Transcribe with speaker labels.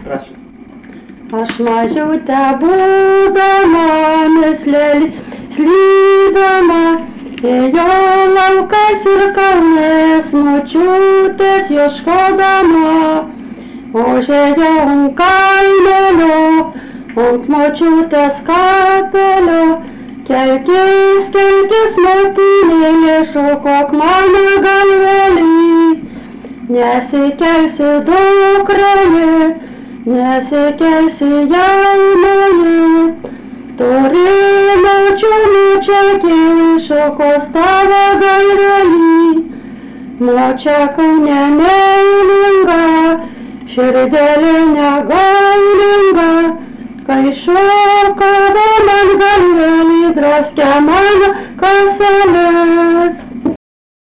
Speaker 1: Prašau.
Speaker 2: Aš mažiute būdama, mislelį slydama, ėjo laukais ir kalnais, močiutės ieškodama. Užėjau ant kaimelio, ant močiutės kapelio, kelkis, kelkis, motinėlė, šokok mano galvelį. Nesikelsi dukrelė, nesikelsi jaunoji, turi močiutė, šokos tavo galvelį. Močia Kaune meilinga, širdelė negailinga, kai šokavo man galvelį, draskė mano kaselės.